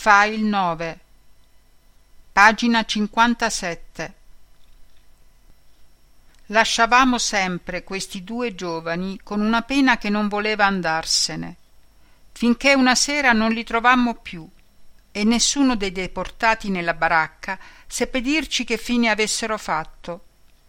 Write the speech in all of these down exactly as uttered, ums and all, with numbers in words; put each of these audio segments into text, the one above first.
File nove, pagina cinquantasette. Lasciavamo sempre questi due giovani con una pena che non voleva andarsene, finché una sera non li trovammo più e nessuno dei deportati nella baracca seppe dirci che fine avessero fatto.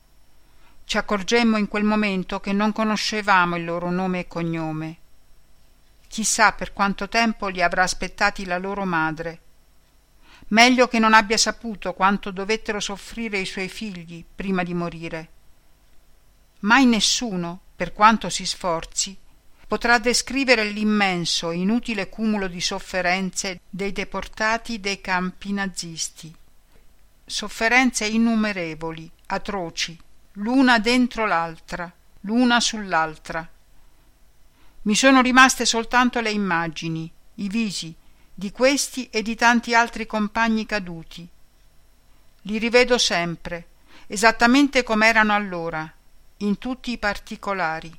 Ci accorgemmo in quel momento che non conoscevamo il loro nome e cognome. Chissà per quanto tempo li avrà aspettati la loro madre. Meglio che non abbia saputo quanto dovettero soffrire i suoi figli prima di morire. Mai nessuno, per quanto si sforzi, potrà descrivere l'immenso e inutile cumulo di sofferenze dei deportati dei campi nazisti. Sofferenze innumerevoli, atroci, l'una dentro l'altra, l'una sull'altra. Mi sono rimaste soltanto le immagini, i visi, di questi e di tanti altri compagni caduti. Li rivedo sempre, esattamente come erano allora, in tutti i particolari.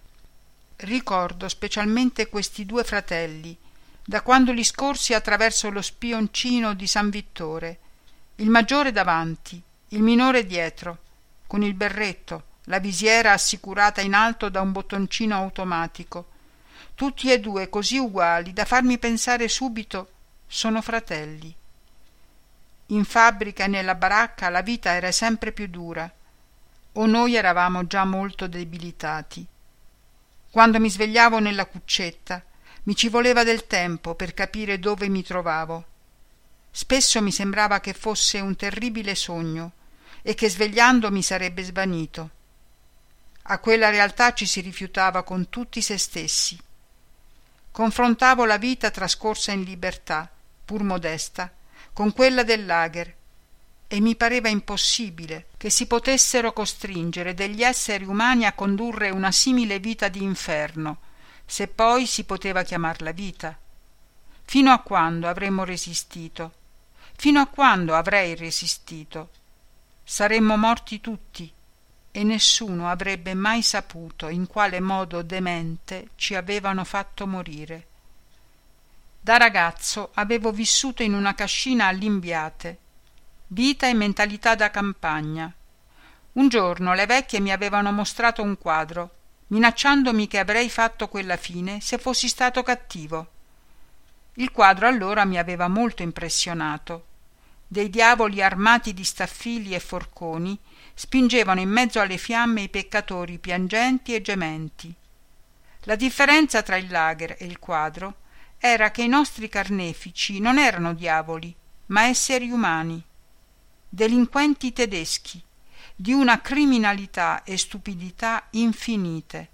Ricordo specialmente questi due fratelli, da quando li scorsi attraverso lo spioncino di San Vittore, il maggiore davanti, il minore dietro, con il berretto, la visiera assicurata in alto da un bottoncino automatico, tutti e due così uguali da farmi pensare subito sono fratelli. In fabbrica e nella baracca la vita era sempre più dura, o noi eravamo già molto debilitati. Quando mi svegliavo nella cuccetta mi ci voleva del tempo per capire dove mi trovavo. Spesso mi sembrava che fosse un terribile sogno e che svegliando mi sarebbe svanito. A quella realtà ci si rifiutava con tutti se stessi. Confrontavo la vita trascorsa in libertà, pur modesta, con quella del lager, e mi pareva impossibile che si potessero costringere degli esseri umani a condurre una simile vita di inferno, se poi si poteva chiamarla vita. Fino a quando avremmo resistito? Fino a quando avrei resistito? Saremmo morti tutti e nessuno avrebbe mai saputo in quale modo demente ci avevano fatto morire. Da ragazzo avevo vissuto in una cascina all'Imbiate, vita e mentalità da campagna. Un giorno le vecchie mi avevano mostrato un quadro, minacciandomi che avrei fatto quella fine se fossi stato cattivo. Il quadro allora mi aveva molto impressionato. Dei diavoli armati di staffili e forconi spingevano in mezzo alle fiamme i peccatori piangenti e gementi. La differenza tra il lager e il quadro era che i nostri carnefici non erano diavoli, ma esseri umani, delinquenti tedeschi, di una criminalità e stupidità infinite.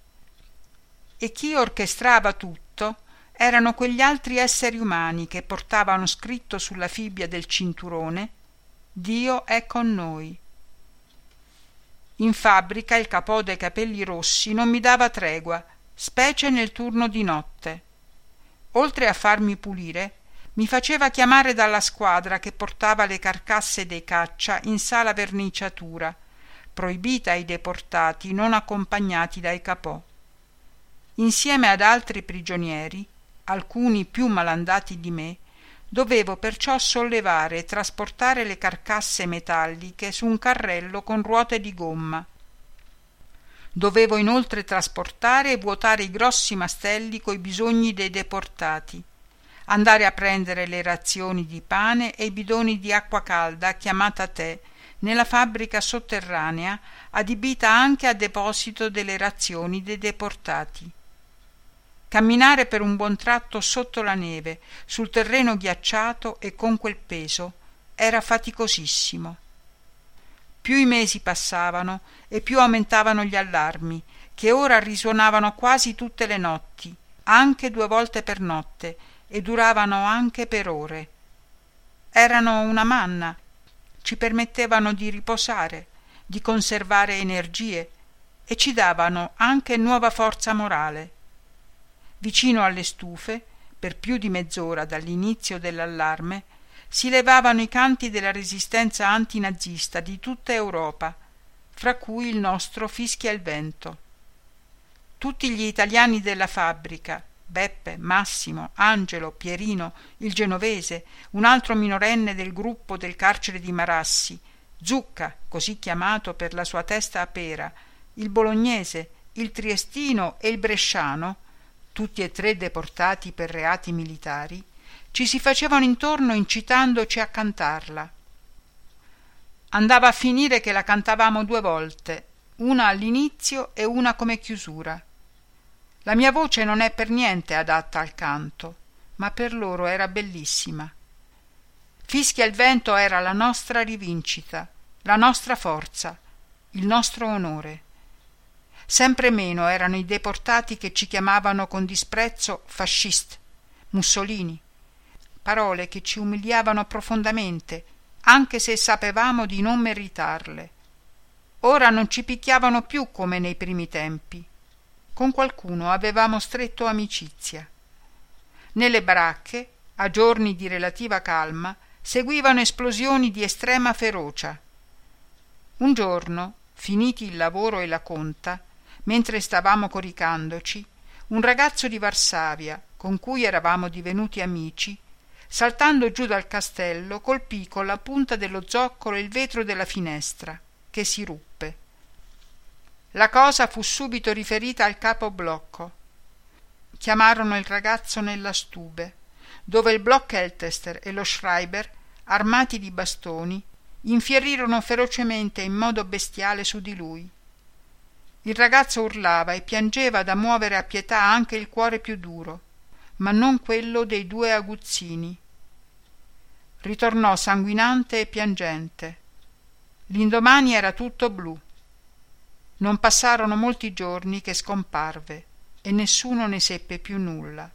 E chi orchestrava tutto erano quegli altri esseri umani che portavano scritto sulla fibbia del cinturone «Dio è con noi». In fabbrica il capò dei capelli rossi non mi dava tregua, specie nel turno di notte. Oltre a farmi pulire, mi faceva chiamare dalla squadra che portava le carcasse dei caccia in sala verniciatura, proibita ai deportati non accompagnati dai capò. Insieme ad altri prigionieri, alcuni più malandati di me, dovevo perciò sollevare e trasportare le carcasse metalliche su un carrello con ruote di gomma. Dovevo inoltre trasportare e vuotare i grossi mastelli coi bisogni dei deportati, andare a prendere le razioni di pane e i bidoni di acqua calda chiamata tè nella fabbrica sotterranea adibita anche a deposito delle razioni dei deportati. Camminare per un buon tratto sotto la neve, sul terreno ghiacciato e con quel peso, era faticosissimo. Più i mesi passavano e più aumentavano gli allarmi, che ora risuonavano quasi tutte le notti, anche due volte per notte, e duravano anche per ore. Erano una manna, ci permettevano di riposare, di conservare energie e ci davano anche nuova forza morale. Vicino alle stufe, per più di mezz'ora dall'inizio dell'allarme, si levavano i canti della resistenza antinazista di tutta Europa, fra cui il nostro Fischia il Vento. Tutti gli italiani della fabbrica, Beppe, Massimo, Angelo, Pierino, il genovese, un altro minorenne del gruppo del carcere di Marassi, Zucca, così chiamato per la sua testa a pera, il bolognese, il triestino e il bresciano, tutti e tre deportati per reati militari, ci si facevano intorno incitandoci a cantarla. Andava a finire che la cantavamo due volte, una all'inizio e una come chiusura. La mia voce non è per niente adatta al canto, ma per loro era bellissima. Fischia il vento era la nostra rivincita, la nostra forza, il nostro onore. Sempre meno erano i deportati che ci chiamavano con disprezzo fascist, Mussolini, parole che ci umiliavano profondamente, anche se sapevamo di non meritarle. Ora non ci picchiavano più come nei primi tempi. Con qualcuno avevamo stretto amicizia. Nelle baracche, a giorni di relativa calma, seguivano esplosioni di estrema ferocia. Un giorno, finiti il lavoro e la conta, mentre stavamo coricandoci, un ragazzo di Varsavia, con cui eravamo divenuti amici, saltando giù dal castello, colpì con la punta dello zoccolo il vetro della finestra, che si ruppe. La cosa fu subito riferita al capo blocco. Chiamarono il ragazzo nella stube, dove il Blockältester e lo Schreiber, armati di bastoni, infierirono ferocemente in modo bestiale su di lui. Il ragazzo urlava e piangeva da muovere a pietà anche il cuore più duro, ma non quello dei due aguzzini. Ritornò sanguinante e piangente. L'indomani era tutto blu. Non passarono molti giorni che scomparve e nessuno ne seppe più nulla.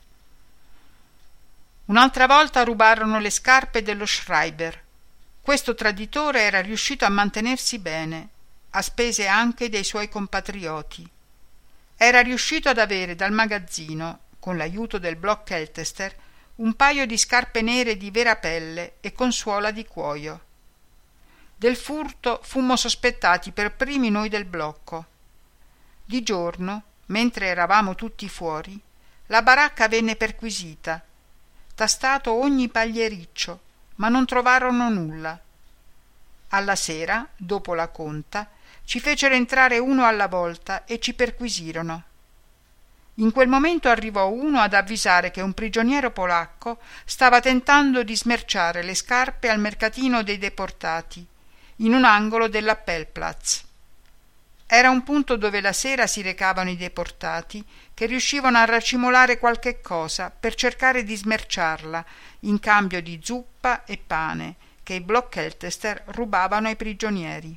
Un'altra volta rubarono le scarpe dello Schreiber. Questo traditore era riuscito a mantenersi bene, a spese anche dei suoi compatrioti. Era riuscito ad avere dal magazzino, con l'aiuto del Blockältester, un paio di scarpe nere di vera pelle e con suola di cuoio. Del furto fummo sospettati per primi noi del blocco. Di giorno, mentre eravamo tutti fuori, la baracca venne perquisita, tastato ogni pagliericcio, ma non trovarono nulla. Alla sera, dopo la conta, ci fecero entrare uno alla volta e ci perquisirono. In quel momento arrivò uno ad avvisare che un prigioniero polacco stava tentando di smerciare le scarpe al mercatino dei deportati, in un angolo dell'Appellplatz. Era un punto dove la sera si recavano i deportati che riuscivano a racimolare qualche cosa per cercare di smerciarla in cambio di zuppa e pane che i Blockältester rubavano ai prigionieri.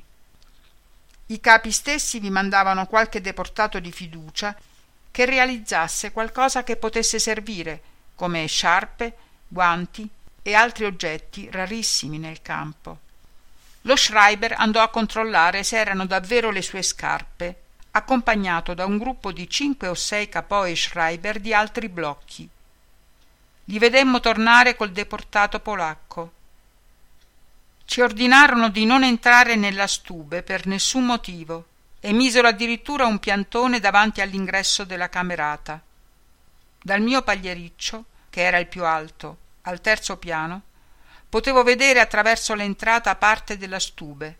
I capi stessi vi mandavano qualche deportato di fiducia che realizzasse qualcosa che potesse servire, come sciarpe, guanti e altri oggetti rarissimi nel campo. Lo Schreiber andò a controllare se erano davvero le sue scarpe, accompagnato da un gruppo di cinque o sei capoi Schreiber di altri blocchi. Li vedemmo tornare col deportato polacco. Ci ordinarono di non entrare nella stube per nessun motivo e misero addirittura un piantone davanti all'ingresso della camerata. Dal mio pagliericcio, che era il più alto, al terzo piano, potevo vedere attraverso l'entrata parte della stube.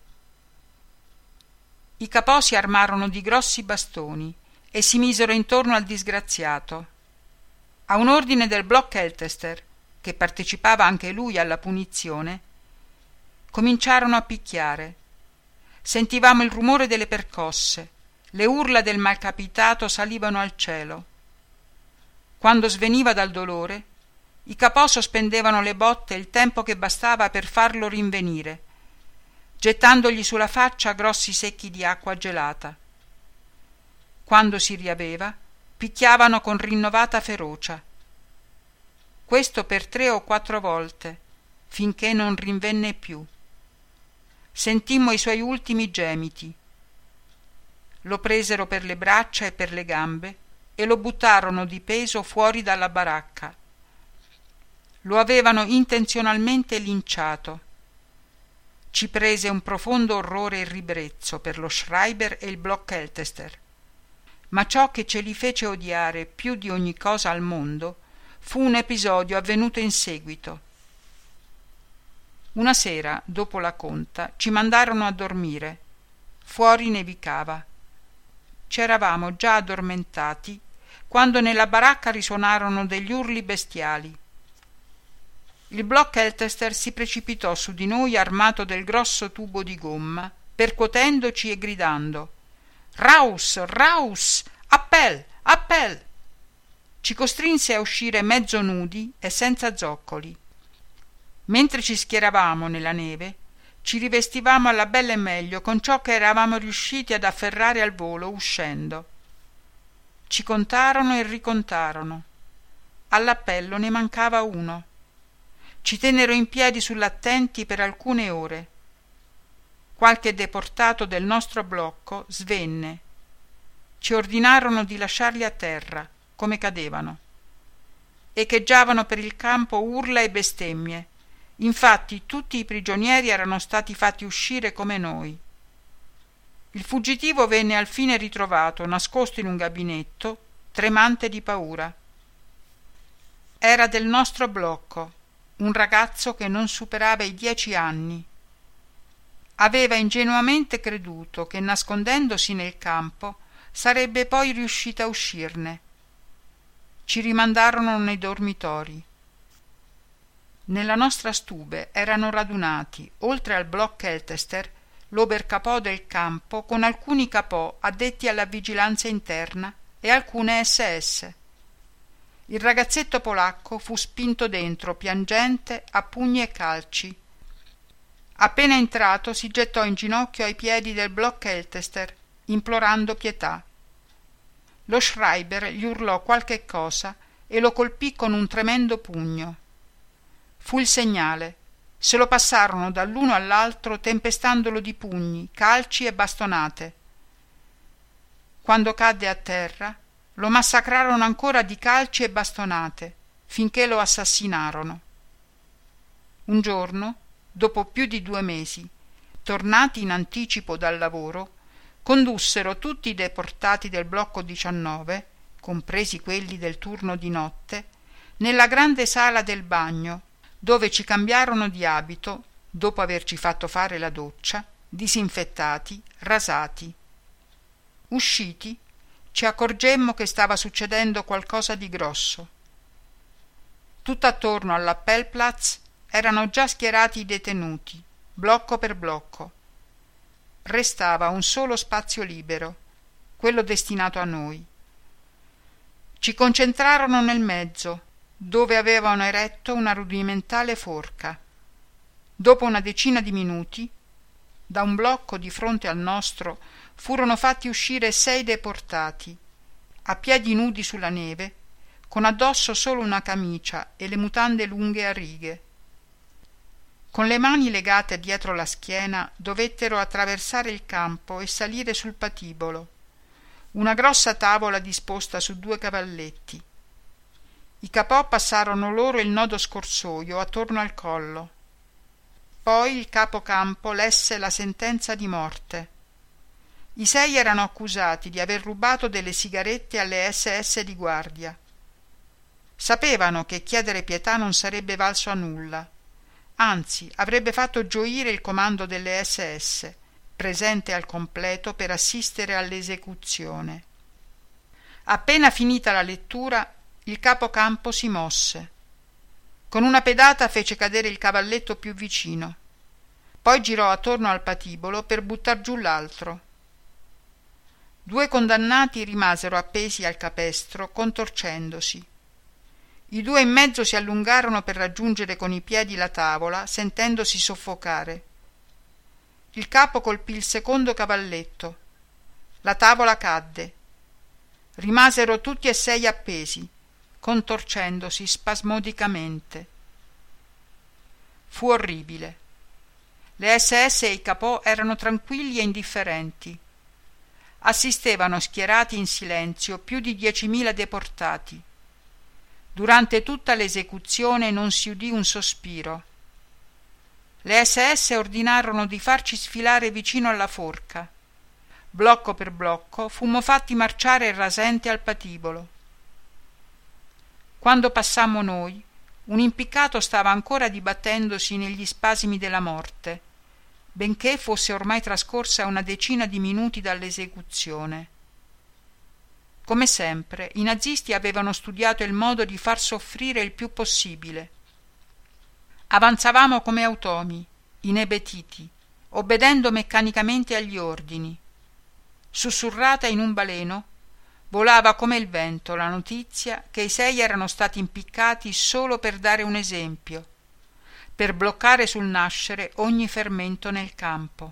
I capò si armarono di grossi bastoni e si misero intorno al disgraziato. A un ordine del Blockältester, che partecipava anche lui alla punizione, cominciarono a picchiare. Sentivamo il rumore delle percosse, le urla del malcapitato salivano al cielo. Quando sveniva dal dolore, i capò sospendevano le botte il tempo che bastava per farlo rinvenire, gettandogli sulla faccia grossi secchi di acqua gelata. Quando si riaveva, picchiavano con rinnovata ferocia. Questo per tre o quattro volte, finché non rinvenne più. Sentimmo i suoi ultimi gemiti. Lo presero per le braccia e per le gambe e lo buttarono di peso fuori dalla baracca. Lo avevano intenzionalmente linciato. Ci prese un profondo orrore e ribrezzo per lo Schreiber e il Blockältester. ma ciò che ce li fece odiare più di ogni cosa al mondo fu un episodio avvenuto in seguito. Una sera, dopo la conta, ci mandarono a dormire. Fuori nevicava. C'eravamo già addormentati quando nella baracca risuonarono degli urli bestiali. Il Block Eltester si precipitò su di noi armato del grosso tubo di gomma, percuotendoci e gridando: «Raus! Raus! Appel! Appel!» Ci costrinse a uscire mezzo nudi e senza zoccoli. Mentre ci schieravamo nella neve, ci rivestivamo alla bella e meglio con ciò che eravamo riusciti ad afferrare al volo uscendo. Ci contarono e ricontarono. All'appello ne mancava uno. Ci tennero in piedi sull'attenti per alcune ore. Qualche deportato del nostro blocco svenne. Ci ordinarono di lasciarli a terra, come cadevano. Echeggiavano per il campo urla e bestemmie. Infatti tutti i prigionieri erano stati fatti uscire come noi. Il fuggitivo venne alfine ritrovato, nascosto in un gabinetto, tremante di paura. Era del nostro blocco, un ragazzo che non superava i dieci anni. Aveva ingenuamente creduto che, nascondendosi nel campo, sarebbe poi riuscito a uscirne. Ci rimandarono nei dormitori. Nella nostra stube erano radunati, oltre al Block Eltester, l'obercapò del campo con alcuni capò addetti alla vigilanza interna e alcune esse esse. Il ragazzetto polacco fu spinto dentro, piangente, a pugni e calci. Appena entrato si gettò in ginocchio ai piedi del Block Eltester, implorando pietà. Lo Schreiber gli urlò qualche cosa e lo colpì con un tremendo pugno. Fu il segnale. Se lo passarono dall'uno all'altro tempestandolo di pugni, calci e bastonate. Quando cadde a terra, lo massacrarono ancora di calci e bastonate, finché lo assassinarono. Un giorno, dopo più di due mesi, tornati in anticipo dal lavoro, condussero tutti i deportati del blocco diciannove, compresi quelli del turno di notte, nella grande sala del bagno, dove ci cambiarono di abito, dopo averci fatto fare la doccia, disinfettati, rasati. Usciti, ci accorgemmo che stava succedendo qualcosa di grosso. Tutt'attorno all'Appellplatz erano già schierati i detenuti, blocco per blocco. Restava un solo spazio libero, quello destinato a noi. Ci concentrarono nel mezzo, dove avevano eretto una rudimentale forca. Dopo una decina di minuti, da un blocco di fronte al nostro furono fatti uscire sei deportati, a piedi nudi sulla neve, con addosso solo una camicia e le mutande lunghe a righe. Con le mani legate dietro la schiena dovettero attraversare il campo e salire sul patibolo, una grossa tavola disposta su due cavalletti. I capò passarono loro il nodo scorsoio attorno al collo. Poi il capocampo lesse la sentenza di morte. I sei erano accusati di aver rubato delle sigarette alle esse esse di guardia. Sapevano che chiedere pietà non sarebbe valso a nulla, anzi avrebbe fatto gioire il comando delle esse esse, presente al completo per assistere all'esecuzione. Appena finita la lettura, il capocampo si mosse. Con una pedata fece cadere il cavalletto più vicino. Poi girò attorno al patibolo per buttar giù l'altro. Due condannati rimasero appesi al capestro, contorcendosi. I due in mezzo si allungarono per raggiungere con i piedi la tavola, sentendosi soffocare. Il capo colpì il secondo cavalletto. La tavola cadde. Rimasero tutti e sei appesi, contorcendosi spasmodicamente. Fu orribile. Le esse esse e i capò erano tranquilli e indifferenti. Assistevano schierati in silenzio più di diecimila deportati. Durante tutta l'esecuzione non si udì un sospiro. Le esse esse ordinarono di farci sfilare vicino alla forca. blocco per blocco, fummo fatti marciare rasenti al patibolo. Quando passammo noi, un impiccato stava ancora dibattendosi negli spasimi della morte, benché fosse ormai trascorsa una decina di minuti dall'esecuzione. Come sempre, i nazisti avevano studiato il modo di far soffrire il più possibile. Avanzavamo come automi, inebetiti, obbedendo meccanicamente agli ordini. Sussurrata in un baleno, volava come il vento la notizia che i sei erano stati impiccati solo per dare un esempio, per bloccare sul nascere ogni fermento nel campo.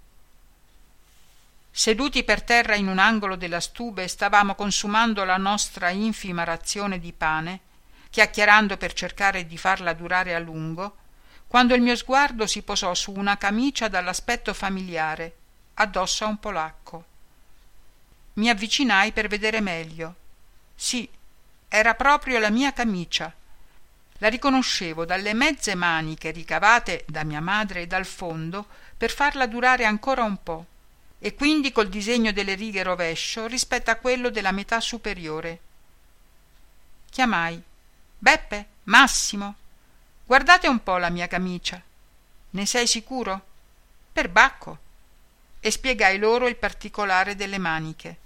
Seduti per terra in un angolo della stube stavamo consumando la nostra infima razione di pane, chiacchierando per cercare di farla durare a lungo, quando il mio sguardo si posò su una camicia dall'aspetto familiare, addosso a un polacco. Mi avvicinai per vedere meglio. Sì, era proprio la mia camicia. La riconoscevo dalle mezze maniche ricavate da mia madre dal fondo per farla durare ancora un po', e quindi col disegno delle righe rovescio rispetto a quello della metà superiore. Chiamai: Beppe, Massimo, guardate un po' la mia camicia. Ne sei sicuro? Perbacco. E spiegai loro il particolare delle maniche.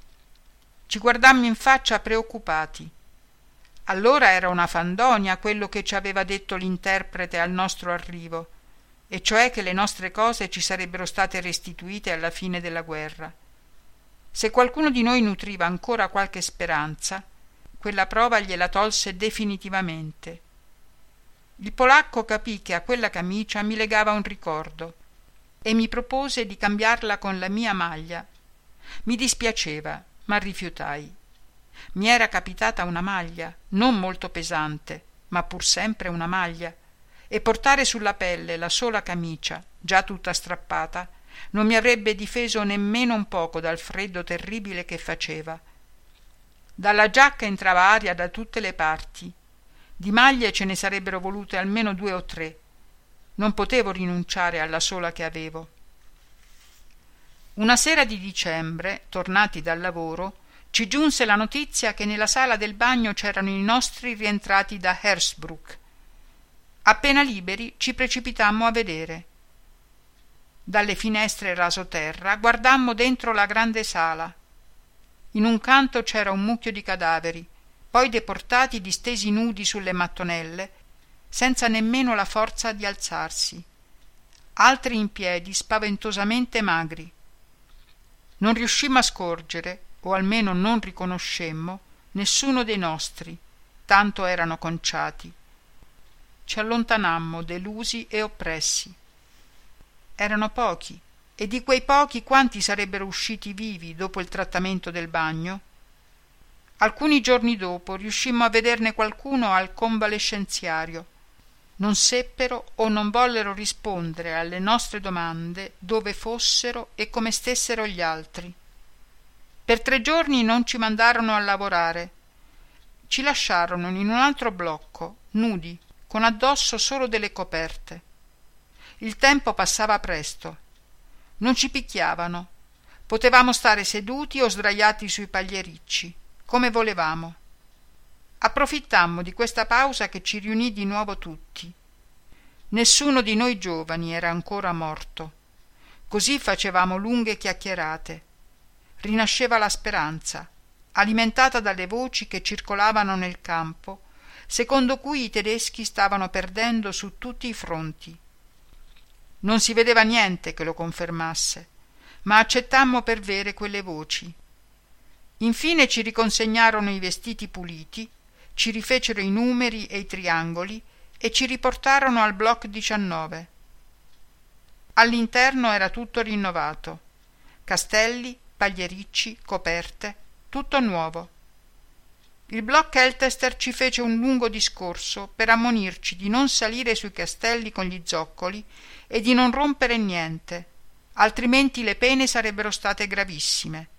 Ci guardammo in faccia preoccupati. Allora era una fandonia quello che ci aveva detto l'interprete al nostro arrivo, e cioè che le nostre cose ci sarebbero state restituite alla fine della guerra. Se qualcuno di noi nutriva ancora qualche speranza, quella prova gliela tolse definitivamente. Il polacco capì che a quella camicia mi legava un ricordo e mi propose di cambiarla con la mia maglia. Mi dispiaceva, ma rifiutai. Mi era capitata una maglia, non molto pesante, ma pur sempre una maglia, e portare sulla pelle la sola camicia, già tutta strappata, non mi avrebbe difeso nemmeno un poco dal freddo terribile che faceva. Dalla giacca entrava aria da tutte le parti. Di maglie ce ne sarebbero volute almeno due o tre. Non potevo rinunciare alla sola che avevo. Una sera di dicembre, tornati dal lavoro, ci giunse la notizia che nella sala del bagno c'erano i nostri rientrati da Hersbruck. Appena liberi ci precipitammo a vedere. Dalle finestre rasoterra guardammo dentro la grande sala. In un canto c'era un mucchio di cadaveri, poi deportati distesi nudi sulle mattonelle, senza nemmeno la forza di alzarsi. Altri in piedi, spaventosamente magri. Non riuscimmo a scorgere, o almeno non riconoscemmo, nessuno dei nostri, tanto erano conciati. Ci allontanammo delusi e oppressi. Erano pochi, e di quei pochi quanti sarebbero usciti vivi dopo il trattamento del bagno? Alcuni giorni dopo riuscimmo a vederne qualcuno al convalescenziario. Non seppero o non vollero rispondere alle nostre domande dove fossero e come stessero gli altri. Per tre giorni non ci mandarono a lavorare. Ci lasciarono in un altro blocco, nudi, con addosso solo delle coperte. Il tempo passava presto. Non ci picchiavano. Potevamo stare seduti o sdraiati sui pagliericci, come volevamo. Approfittammo di questa pausa che ci riunì di nuovo tutti. Nessuno di noi giovani era ancora morto. Così facevamo lunghe chiacchierate. Rinasceva la speranza, alimentata dalle voci che circolavano nel campo, secondo cui i tedeschi stavano perdendo su tutti i fronti. Non si vedeva niente che lo confermasse, ma accettammo per vere quelle voci. Infine ci riconsegnarono i vestiti puliti, ci rifecero i numeri e i triangoli e ci riportarono al block diciannove. All'interno era tutto rinnovato: castelli, pagliericci, coperte, tutto nuovo. Il block Eltester ci fece un lungo discorso per ammonirci di non salire sui castelli con gli zoccoli e di non rompere niente, altrimenti le pene sarebbero state gravissime.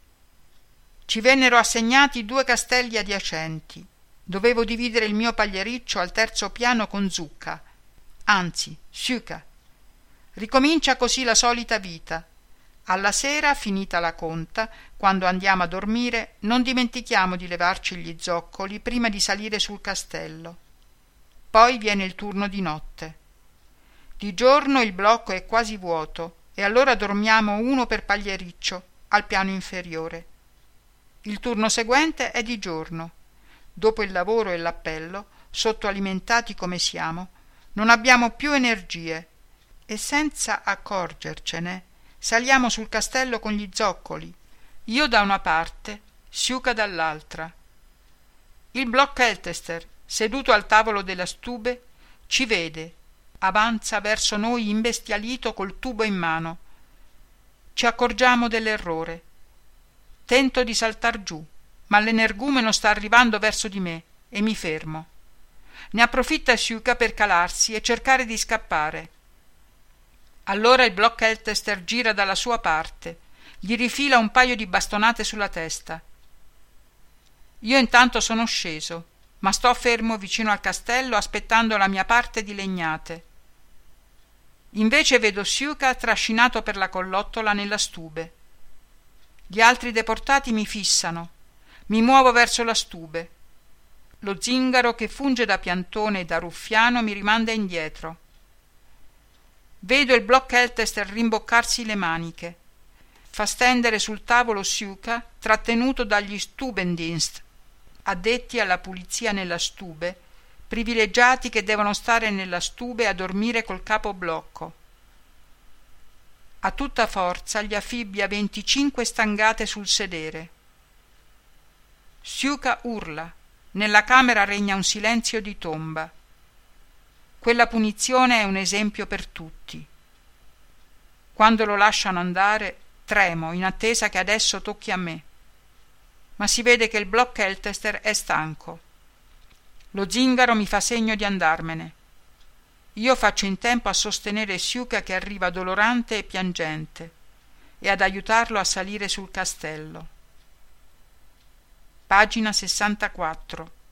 Ci vennero assegnati due castelli adiacenti. Dovevo dividere il mio pagliericcio al terzo piano con Zucca, anzi, Suca. Ricomincia così la solita vita. Alla sera, finita la conta, quando andiamo a dormire, non dimentichiamo di levarci gli zoccoli prima di salire sul castello. Poi viene il turno di notte. Di giorno il blocco è quasi vuoto e allora dormiamo uno per pagliericcio al piano inferiore. Il turno seguente è di giorno. Dopo il lavoro e l'appello, sottoalimentati come siamo, non abbiamo più energie e senza accorgercene saliamo sul castello con gli zoccoli, io da una parte, Siuka dall'altra. Il Blockheltester, seduto al tavolo della stube, ci vede, avanza verso noi imbestialito col tubo in mano. Ci accorgiamo dell'errore. Tento di saltar giù, ma l'energumeno sta arrivando verso di me e mi fermo. Ne approfitta Siuka per calarsi e cercare di scappare. Allora il Blockheltester gira dalla sua parte, gli rifila un paio di bastonate sulla testa. Io intanto sono sceso, ma sto fermo vicino al castello aspettando la mia parte di legnate. Invece vedo Siuka trascinato per la collottola nella stube. Gli altri deportati mi fissano. Mi muovo verso la stube. Lo zingaro che funge da piantone e da ruffiano mi rimanda indietro. Vedo il Blockheltester rimboccarsi le maniche. Fa stendere sul tavolo Siuka, trattenuto dagli Stubendienst, addetti alla pulizia nella stube, privilegiati che devono stare nella stube a dormire col capo blocco. A tutta forza gli affibbia venticinque stangate sul sedere. Siuka urla. Nella camera regna un silenzio di tomba. Quella punizione è un esempio per tutti. Quando lo lasciano andare, tremo in attesa che adesso tocchi a me. Ma si vede che il Blockheltester è stanco. Lo zingaro mi fa segno di andarmene. Io faccio in tempo a sostenere Siuka che arriva dolorante e piangente e ad aiutarlo a salire sul castello. Pagina sessantaquattro.